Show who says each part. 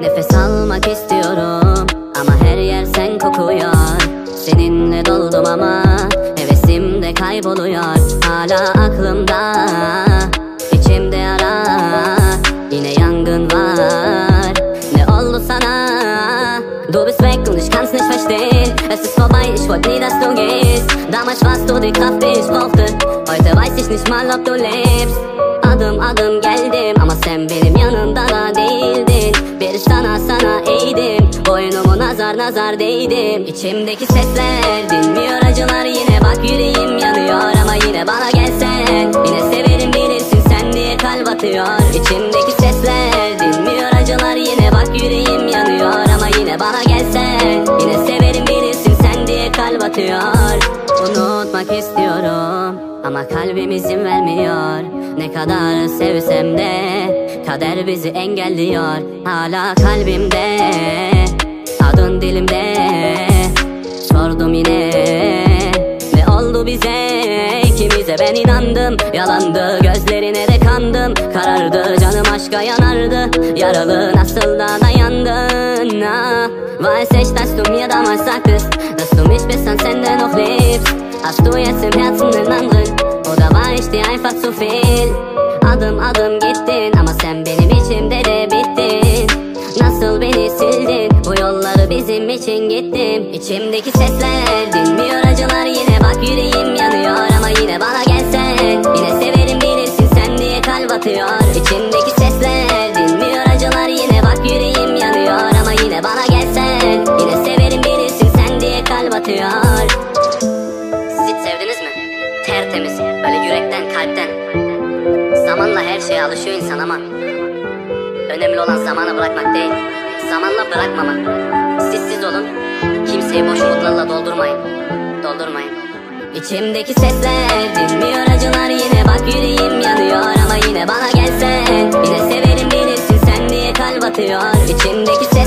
Speaker 1: Nefes almak istiyorum ama her yer sen kokuyor. Seninle doldum ama hevesim de kayboluyor. Hala aklımda, içimde yara, yine yangın var. Ne oldu sana? Du bist weg und ich kann's nicht verstehen. Es ist vorbei, ich wollte nie, dass du gehst. Damals warst du die Kraft, die ich brauchte. Heute weiß ich nicht mal, ob du lebst. Adım adım geldim ama sen benim yanımda da değildin. Bir sana eğdim, boynumu nazar nazar değdim. İçimdeki sesler dinmiyor acılar, yine bak yüreğim yanıyor. Ama yine bana gelsen, yine severim bilirsin sen diye kalp atıyor. İçimdeki sesler dinmiyor acılar, yine bak yüreğim yanıyor. Ama yine bana gelsen, yine severim bilirsin sen diye kalp atıyor. Unutmak istiyorum ama kalbim izin vermiyor. Ne kadar sevsem de kader bizi engelliyor. Hala kalbimde, adın dilimde. Sordum yine, ne oldu bize, ikimize ben inandım. Yalandı, gözlerine de kandım. Karardı, canım aşka yanardı. Yaralı nasıl da dayandın, ah. Weiß ich, dass du mir damals sagtest, dass du mich bis ans Ende noch liebst. Hast du jetzt im Herzen einen anderen, oder war ich dir einfach zu viel? Adım adım gittin ama sen benim içimde de bittin. Nasıl beni sildin, bu yolları bizim için gittim. İçimdeki sesler dinmiyor acılar, yine bak yüreğim yanıyor. Ama yine bana gelsen, yine severim bilirsin sen diye kalp atıyor. İçimdeki sesler dinmiyor acılar, yine bak yüreğim yanıyor. Ama yine bana gelsen, yine severim bilirsin sen diye kalp atıyor. Siz hiç sevdiniz mi? Tertemiz, böyle yürekten, kalpten. Zamanla her şeye alışıyor insan ama önemli olan zamanı bırakmak değil, zamanla bırakmamak. Siz olun, kimseyi boş umutlarla doldurmayın. İçimdeki sesler dinmiyor acılar, yine bak yüreğim yanıyor. Ama yine bana gelsen, yine severim bilirsin sen diye kalp atıyor. İçimdeki sesler